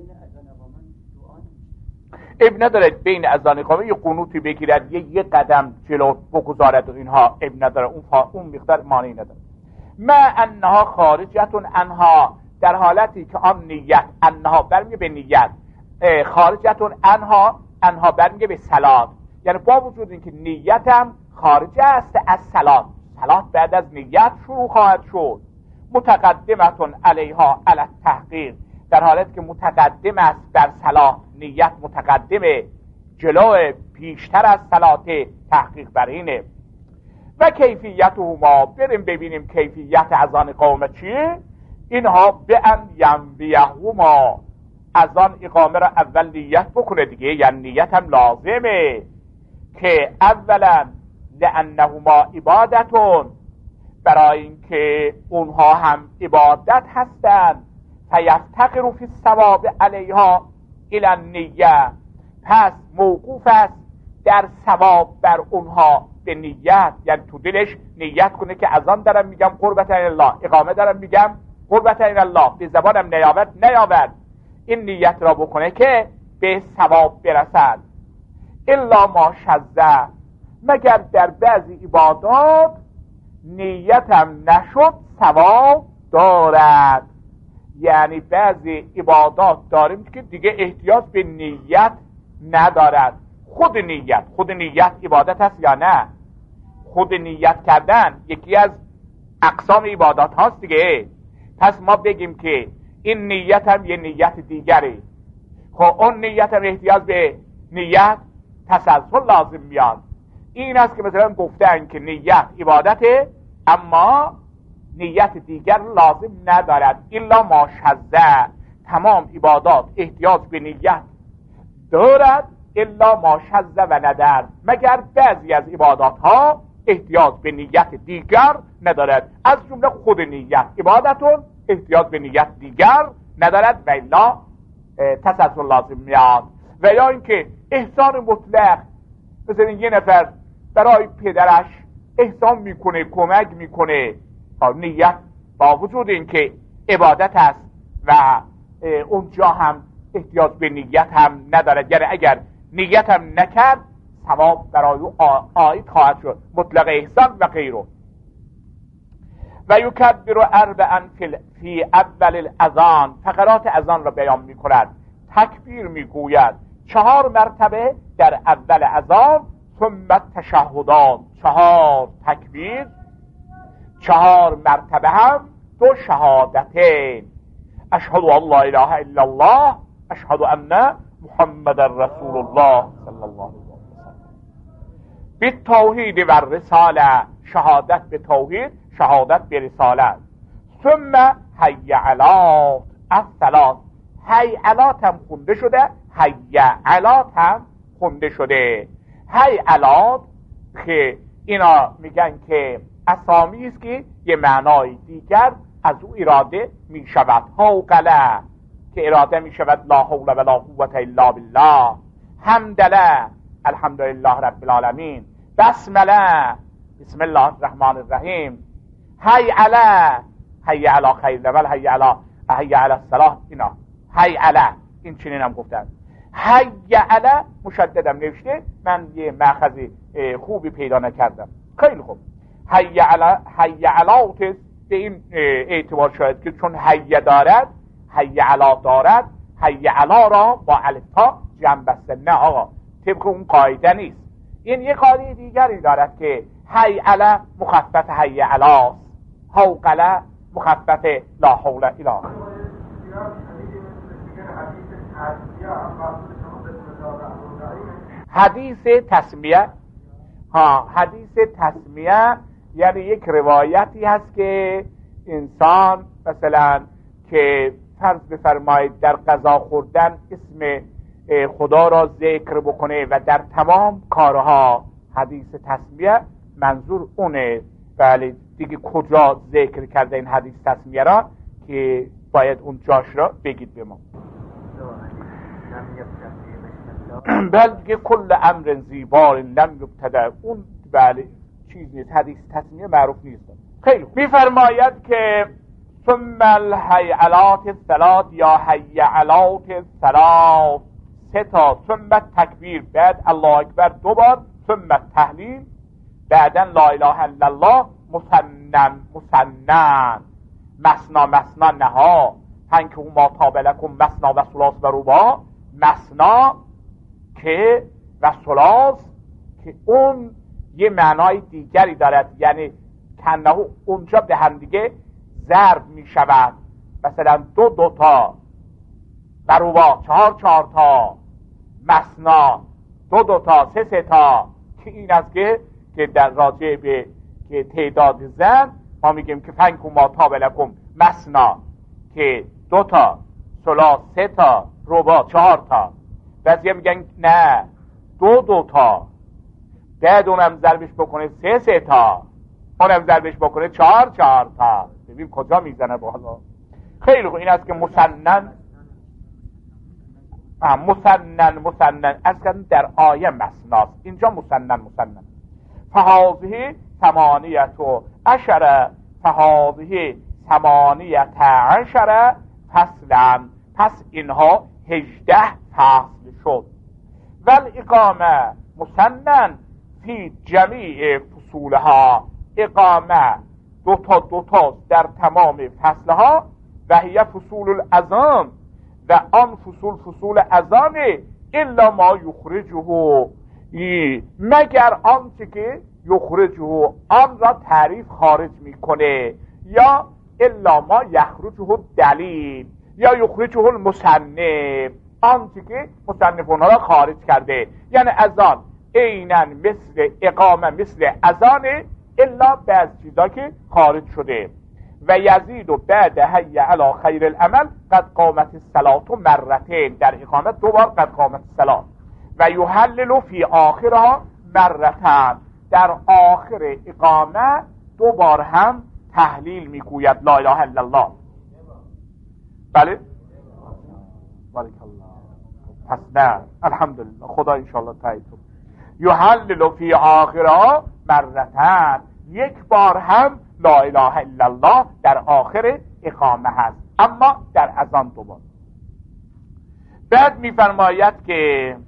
Speaker 2: اب نداره بین اذان اقامه یه قنوتی بگیرد، یه یه قدم جلو بگذارد و اینها اب نداره، اون فا... اون مقدار معنی نداره. ما انها خارجتون انها، در حالتی که آن نیت، انها برمیگه به نیت، خارجتون انها، انها برمیگه به صلات، یعنی با وجود اینکه نیتم خارج است از صلات، صلات بعد از نیت شروع خواهد شد. متقدمتون علیها علی التحقیق، در حالتی که متقدم است در صلات، نیت متقدمه جلو پیشتر از صلات، تحقیق بر اینه. و کیفیت ما بریم ببینیم کیفیت از آن اقامه چیه. اینها به ان ینویهما، از آن اقامه را اول نیت بکنه دیگه، یعنی نیت هم لازمه که اولا لانهما عبادتون، برای اینکه اونها هم عبادت هستند، فیفتقر فی الثواب علیها، الی النیه، پس موقوف است در ثواب بر اونها به نیت، یعنی تو دلش نیت کنه که از آن دارم میگم قربت الله، اقامه دارم میگم قربت الله، به زبانم نیاورد نیاورد، این نیت را بکنه که به ثواب برسد. الا ما شذ، مگر در بعضی عبادات نیتم نشد ثواب دارد. یعنی بعضی عبادات داریم که دیگه احتیاج به نیت ندارد. خود نیت خود نیت عبادت است یا نه؟ خود نیت کردن یکی از اقسام عبادات هاست دیگه. پس ما بگیم که این نیت هم یه نیت دیگره، خب اون نیت هم احتیاج به نیت تسلسل لازم میاد. این است که مثلا گفتن که نیت عبادته اما نیت دیگر لازم ندارد. الا ما شذ، تمام عبادات احتیاج به نیت دارد. الا ما شذ و ندر، مگر بعضی از عبادات ها احتیاج به نیت دیگر ندارد. از جمله خود نیت عبادتون احتیاج به نیت دیگر ندارد و الا تسلسل لازم میاد. و یا اینکه احسان مطلق، مثلا یه نفر برای پدرش احسان میکنه، کمک میکنه، نیت با وجود اینکه عبادت است و اونجا هم احتیاج به نیت هم ندارد، یعنی اگر نیت هم نکرد ثواب برای او عاید خواهد شد، مطلق احسان و غیره. و یکبر اربعا فی اول الاذان، فقرات اذان را بیان میکند. تکبیر میگوید چهار مرتبه در اول اذان، ثم تشهدان، چهار تکبیر، چهار مرتبه هم دو شهادتین، اشهد ان لا اله الا الله، اشهد ان محمد رسول الله صلی الله علیه وسلم. به توحید و رساله، شهادت به توحید، شهادت به رسالت. ثم حی علی الصلاه، حی علات هم خونده شده، حی علات هم خونده شده. حی علات که اینا میگن که اسامی است که یه معنای دیگر از او اراده می شود. حوقله که اراده می شود لا حول ولا قوة الا بالله. حمدله الحمدلله رب العالمین. بسمله بسم الله الرحمن الرحیم. حی علی حی علی خیر و حی علی حی علی الصلاة. اینا حی علی این چنین هم گفتن. حی علی مشددم نوشته، من یه مأخذ خوبی پیدا نکردم. خیلی خوب. حی علی حی علات به این اعتبار شاید که چون حی دارد، حی علا دارد، حی علا را با الف تا جمع بسته. نه آقا، طبق اون قاعده نیست. این یه قاعده دیگری دارد که حی علا مخفف حی علاست، حوقله مخفف لا حول الا. حدیث تسمیه، ها حدیث تسمیه یعنی یک روایتی هست که انسان مثلا که فرض بفرمایید در غذا خوردن اسم خدا را ذکر بکنه و در تمام کارها حدیث تسمیه منظور اونه. بله دیگه کجا ذکر کرده این حدیث تسمیه را که باید اون جاش را بگید به ما. بلکه کل امر زیبار لم یبتدع، اون بله چیز نیست، حدیث تسمیه معروف نیست. خیلی میفرماید که ثم الحی علات الصلاة یا حی علات الصلاة، سه تا، ثم تکبیر، بعد الله اکبر دو بار، ثم تحلیل، بعدا لا اله الا الله، مسنن مسنن، مسنا مسنا نها، تنک ما طاب لکم مسنا و ثلاث و رباع، مسنا که و ثلاث که اون یه معنای دیگری دارد، یعنی کنه اونجا به هم دیگه ضرب می شود، مثلا دو دو تا، و رباع چهار چهار تا، مسنا دو دو تا، سه سه تا، که این است که که در راجع به که تعداد زن ما میگیم که فنکو ما طاب لکم مسنا که دو تا، ثلاث سه تا، رباع چهار تا. بعضی میگن نه دو دو تا، بعد اونم ضربش بکنه سه سه تا، اونم ضربش بکنه چهار چهار تا. ببین کجا میزنه بالا. خیلی خوب. این است که مسنن مسنن مسنن از در آیه مسناست، اینجا مسنن مسنن. فهذه ثمانیت و عشره فهذه ثمانیت عشره فصلا، پس اینها هجده فصل شد. والاقامه مسنن فی جمیع فصولها، اقامه دو تا دو تا در تمام فصلها. و هی فصول الاذان، و آن فصول فصول اذانه. الا ما یخرجه، مگر آنچه که یخرجه آن را تعریف خارج میکنه، یا الا ما یخرجه دلیل، یا یخرجه المصنف، آنچه که مصنفون را خارج کرده. یعنی اذان عیناً مثل اقامه مثل اذانه، الا بعض چیزا که خارج شده. و یزید و بعد حی علی خیر العمل قد قامت الصلاة مرتين، در اقامت دو بار قد قامت الصلاة. و یحلل فی آخرها مرتان، در آخر اقامه دو بار هم تحلیل میگوید لا اله الا الله. بله بارک الله. پس نه الحمدلله، خدا انشاءالله تایید کنه. یحلل فی آخرها مرتان، یک بار هم لا اله الا الله در آخر اقامه هست، اما در اذان دو بار. بعد میفرماید که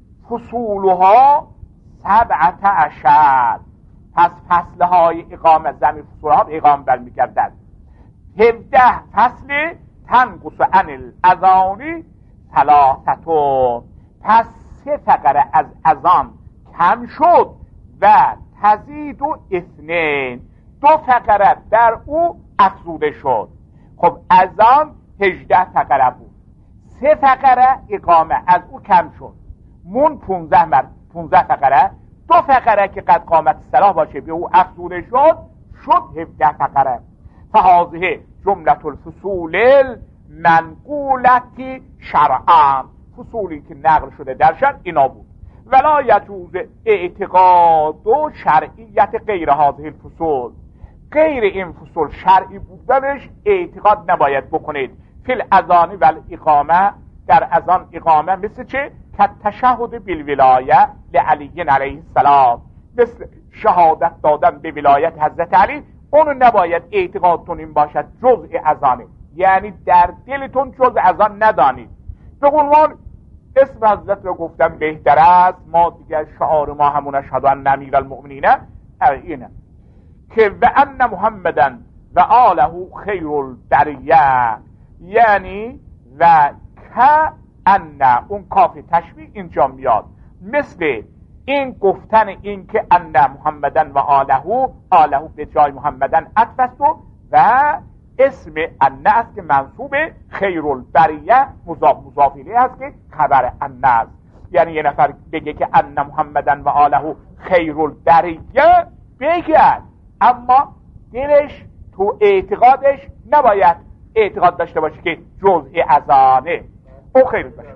Speaker 2: فصولها سبعت عشر، پس فصلهای اقامه زمین فصولها به اقامه برمیگردد. هفده فصل تنقص عن الاذان ثلاثتون، پس سه فقره از اذان کم شد. و تزید و اثنین، دو فقره در او افزوده شد. خب اذان هجده فقره بود، سه فقره اقامه از او کم شد، مون پونزده مر پونزده فقره. دو فقره که قد قامت الصلاة باشه به او افزوده شد، شد هفده فقره. فهذه جملة الفصول المنقولة شرعا، فصولی که نقل شده در شرع اینا بود. ولا یجوز اعتقاد و شرعیت غیر هذه الفصول، غیر این فصول شرعی بودنش اعتقاد نباید بکنید. فی الاذان و الاقامه، در اذان اقامه مثل چه؟ که تشهد بالولایه لعلی علیه السلام، مثل شهادت دادن به ولایت حضرت علی، اونو نباید اعتقادتون این باشد جزء اذانه، یعنی در دلتون جزء اذان ندانید. به عنوان اسم حضرت رو گفتم بهتر است، ما دیگر شعار ما همون اشهد ان امیرالمؤمنین اینه که و ان محمدن و آله خیر البریه، یعنی و که ان، اون کاف تشبیه اینجا میاد، مثل این گفتن این که ان محمدن و آله، آله به جای محمدن عطف است و اسم ان است که منصوب خیر البریه مضاف مضاف الیه است که خبر ان است. یعنی یه نفر بگه که ان محمدن و آله خیر البریه بگه، اما دلش تو اعتقادش نباید اعتقاد داشته باشه که جزء اذانه او خیر باشه.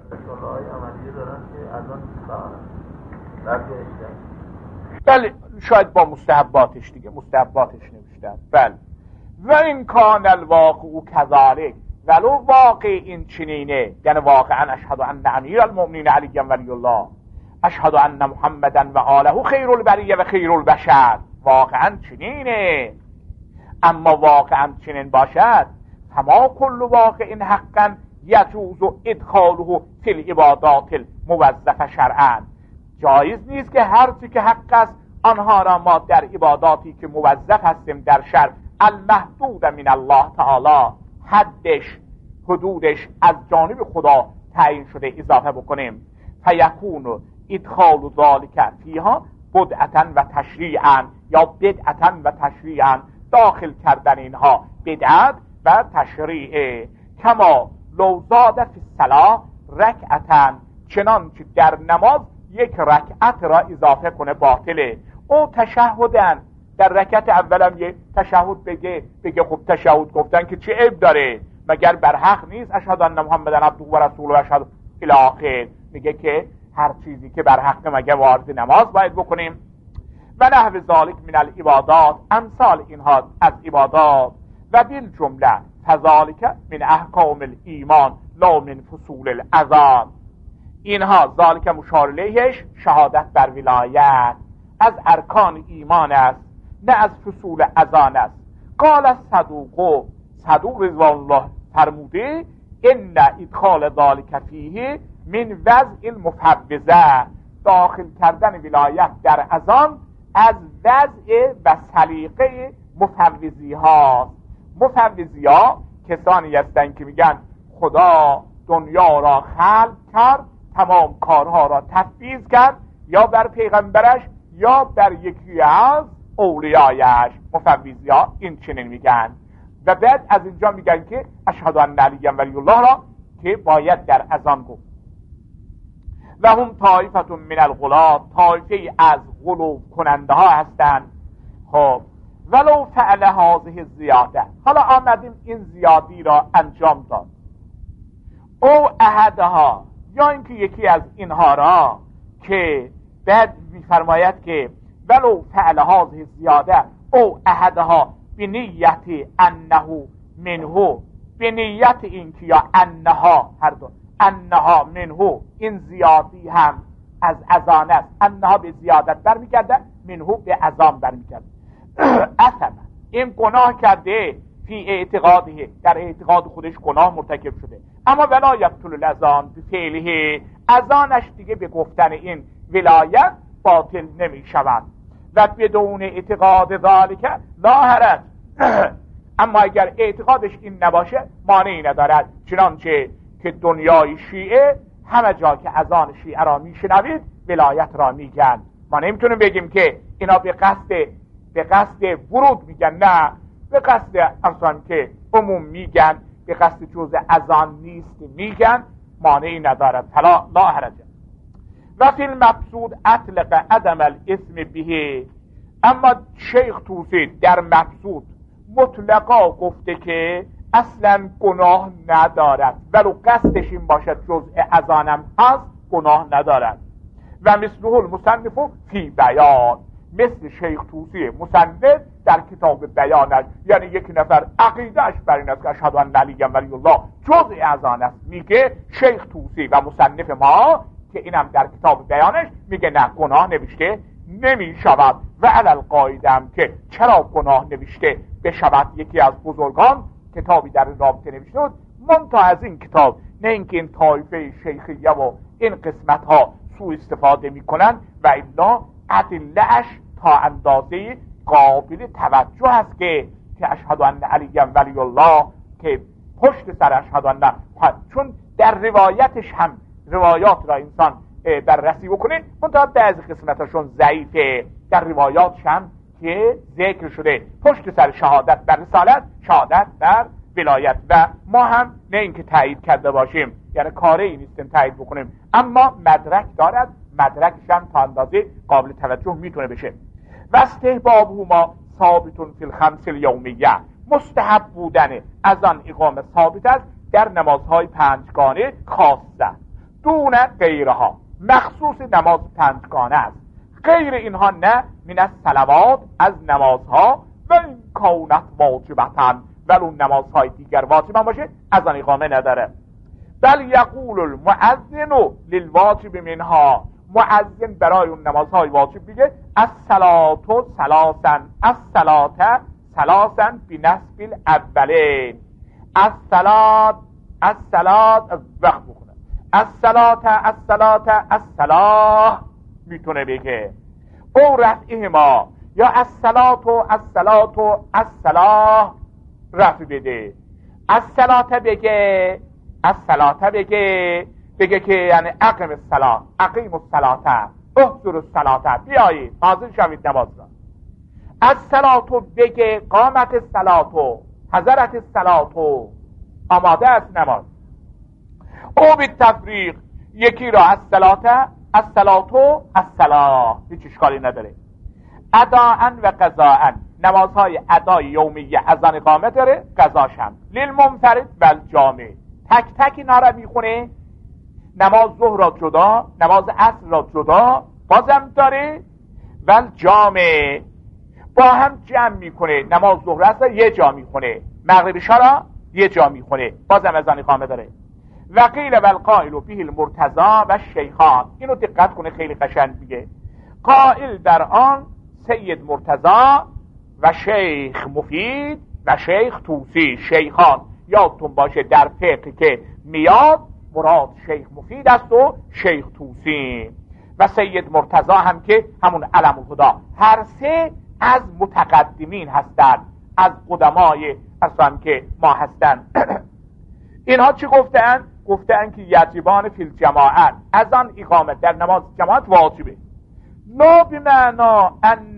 Speaker 2: بله شاید با مستحباتش دیگه، مستحباتش نوشتن. بله و این کان الواقع کذالک، ولو واقع این چنینه، یعنی واقعا اشهد ان امیر المؤمنین علی ولی الله، اشهد ان محمدن و آله خیر البریه و خیر البشر، واقعا چنینه. اما واقعا چنین باشد، فما کل واقع حقا یجوز ادخاله فی العبادات الموظفه شرعا، جایز نیست که هر چی که حق است آنها را ما در عباداتی که موظف هستیم در شرع المحدود من الله تعالی، حدش حدودش از جانب خدا تعیین شده، اضافه بکنیم. فیکون ادخال ذالک فیها بدعتا و تشریعا، یا بدعتا و تشریعا، داخل کردن اینها بدعت و تشریع. کما لو زاد فی الصلاة رکعتا، چنان که در نماز یک رکعت را اضافه کنه باطله. او تشهدن، در رکعت اولم یه تشهد بگه بگه خب تشهد گفتن که چه عیب داره، مگر بر حق نیست اشهد ان محمدن عبده و رسوله و اشهد الی آخر، میگه که هر چیزی که بر حق مگه وارد نماز باید بکنیم. و نحو ذالک من العبادات، امثال اینها از عبادات. و بالجمله فذالک من احکام الایمان لا من فصول الاذان، اینها ذالک مشار الیهش شهادت بر ولایت از ارکان ایمان است، نه از فصول اذان است. قال الصدوق، صدوق رضوان الله فرموده ان ادخال ذالک فیه من وضع المفوضه، داخل کردن ولایت در اذان از وضع و سلیقه مفوضی ها. مفوضی ها کسانی هستند که میگن خدا دنیا را خلق کرد، تمام کارها را تفویض کرد یا بر پیغمبرش یا بر یکی از اولیایش. مفوضی ها این چنین میگن و بعد از اینجا میگن که اشهد ان علی ولی الله را که باید در اذان گفت. و هم طایفه من الغلاة، طایفه از غلو کننده ها هستند. خب ولو فعل هذه زیاده، حالا آمدیم این زیادی را انجام داد. او احدها، یا اینکه یکی از اینها را که بعد میفرماید که ولو فعل هذه زیاده او احدها بنیت انه منه، بنیت اینکه یا انها، هر دو انها منه، این زیادی هم از اذان است. انها به زیادت برمیگرده، منه به اذان برمیگرده. اصلا این گناه کرده فی اعتقاده، در اعتقاد خودش گناه مرتکب شده، اما ولا یبطل الاذان بفعله، اذانش دیگه به گفتن این ولایت باطل نمی شود. و بدون اعتقاد ذالک لا حرج، اما اگر اعتقادش این نباشه مانعی ندارد. چنانچه که دنیای شیعه همه جا که اذان شیعه را میشنوید ولایت را میگن. ما نمیتونیم بگیم که اینا به قصد به قصد ورود میگن، نه، به قصد اصلا که عموم میگن، به قصد جزء اذان نیست میگن، مانعی ندارد. فلا لا حرج. و فی المبسوط اطلق عدم الاسم به، اما شیخ توسی در مبسوط مطلقا گفته که اصلا گناه ندارد، ولو قصدش این باشد جزء اذانم هست گناه ندارد. و مثله المصنف فی بیان، مثل شیخ توسی مصنف در کتاب بیانش، یعنی یک نفر عقیدهش بر این است که اشهد ان علی ولی الله جزء اذان است، میگه شیخ توسی و مصنف ما که اینم در کتاب بیانش میگه نه، گناه نوشته نمی شود. و علی القاعده هم که چرا گناه نوشته بشود، یکی از بزرگان کتابی در این رابطه نوشته بود، منتها از این کتاب، نه اینکه این طایفه شیخیه و این قسمت ها سوء استفاده میکنن، و الا ادله‌اش تا اندازه قابل توجه است که که اشهد ان علی ولی الله که پشت سر اشهد ان، چون در روایتش هم روایات را انسان بررسی بکنه، منتها بعضی قسمتاشون ضعیفه. در روایاتش هم که ذکر شده پشت سر شهادت بر رسالت، شهادت بر ولایت، و ما هم نه اینکه تایید کرده باشیم، یعنی کاری ای نیستیم تایید بکنیم، اما مدرک دارد، مدرکش هم تا اندازه قابل توجه میتونه بشه. و استحبابهما ثابتون فی الخمس الیومیه، مستحب بودن از آن اقامه ثابت است در نمازهای پنجگانه خاصه، دون غیرها، مخصوص نماز پنجگانه است، غیر اینها نه، من الصلوات، از نمازها، و این کونت واجبتن، ولو نمازهای دیگر واجب باشه از آن اقامه نداره. بل یقول المؤذن للواجب منها، مؤذن برای اون نمازهای واجب میگه الصلاة ثلاثا، الصلاة ثلاثا بنسب الاولین، الصلاة الصلاة وقت بکنه، الصلاة الصلاة الصلاة میتونه بگه، او رفعهما، یا الصلاة الصلاة الصلاة رفع بده، الصلاة بگه، الصلاة بگه بگه که یعنی اقیم الصلاة، اقیم الصلاة، احضر الصلاة، بیایید حاضر شوید نماز را. الصلاة بگه قامت الصلاة، حضرت الصلاة، آماده است نماز. او بالتفریق، یکی را الصلاة الصلاة الصلاة، هیچ اشکالی نداره. اداءً و قضاءً، نمازهای ادای یومیه از آن اقامه داره، قضاش هم. للمنفرد و الجامع، تک تک اینا را میخونه، نماز ظهر را جدا، نماز عصر را جدا بازم داره، و الجامع با هم جمع میکنه، نماز ظهر عصر یه جا میخونه، مغرب عشا را یه جا میخونه، بازم از آن اقامه داره. و قیل و القائل به المرتضی و شیخان. اینو دقت کنه، خیلی قشنگ میگه. قائل در آن سید مرتضی و شیخ مفید و شیخ توسی. شیخان یادتون باشه در فقه که میاد مراد شیخ مفید است و شیخ توسی و سید مرتضی هم که همون علم الهدی. هر سه از متقدمین هستند، از قدمای اصلا که ما هستند. اینها چی گفتن؟ گفتن که یجبان فی الجماعت، از آن اقامت در نماز جماعت واجبه. لا بمعنا ان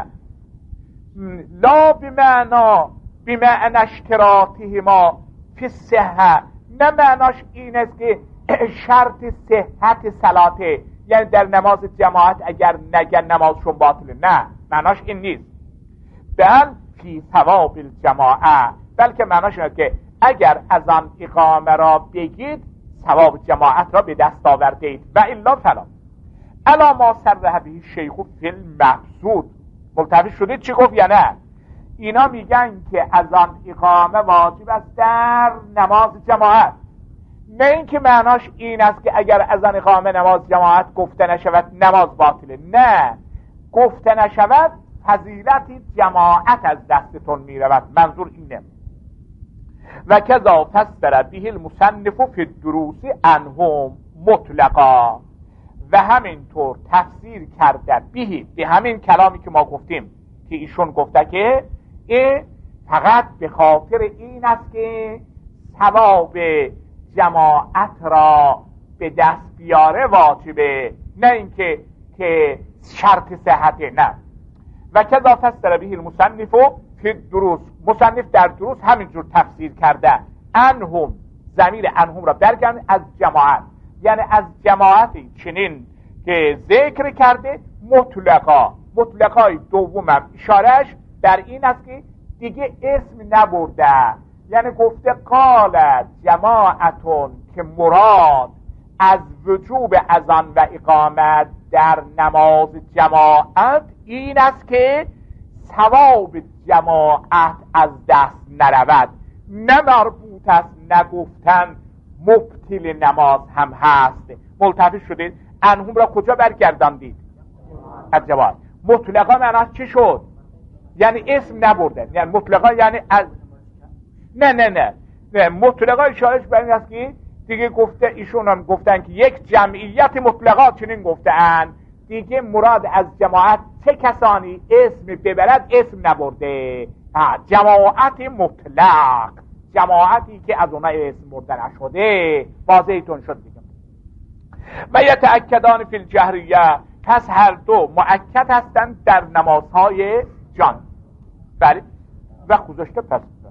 Speaker 2: لا بمعنا بمعنی اشتراطهما فی الصحه، نه معناش این است که شرط صحت صلاته، یعنی در نماز جماعت اگر نگن نمازشون باطله، نه معناش این نیست. بل فی ثواب الجماعه، بلکه معناش اینه که اگر از آن اقامه را بگید ثواب جماعت را به دست آورده اید و الا فلا. الا ما صرح به شیخ فی المبسوط. ملتفت شدید چی گفت یا نه؟ اینا میگن که از آن اقامه واجب است در نماز جماعت، نه اینکه معناش این است که اگر از آن اقامه نماز جماعت گفته نشود نماز باطله. نه، گفته نشود فضیلت جماعت از دستتون میرود، منظور اینه. و کذا فسر به المصنف فی الدروس عنهم مطلقا، و همینطور تفسیر کرده به به همین کلامی که ما گفتیم که ایشون گفته که این فقط به خاطر این است که ثواب جماعت را به دست بیاره واجبه، نه اینکه که شرط صحته. نه. و کذا فسر به المصنف فی الدروس، مصنف در دروس همینجور تفسیر کرده. انهم، ضمیر انهم را برگردن از جماعت، یعنی از جماعتی چنین که ذکر کرده مطلقا. مطلقای دومم اشارهش در این است که دیگه اسم نبرده، یعنی گفته قال جماعتون که مراد از وجوب اذان و اقامت در نماز جماعت این است که ثواب جماعت از دست نرود، نه مربوط است نگفتن مبطل نماز هم هست. ملتفت شدید؟ انهم را کجا برگرداندید؟ از جماعت. مطلقا معناش چی شد؟ یعنی اسم نبردن، یعنی مطلقا یعنی از نه نه نه نه مطلقا اشارش بر این است که دیگه گفته، ایشون هم گفتن که یک جمعیت مطلقا چنین گفتن، دیگه مراد از جماعت چه کسانی اسم ببرد اسم نبرده. جماعت مطلق، جماعتی که از اونها اسم برده نشده. واضحتون شد دیگه. و یتأکدان فی الجهریه، پس هر دو مؤکد هستند در نمازهای جان. بله و گذاشته پس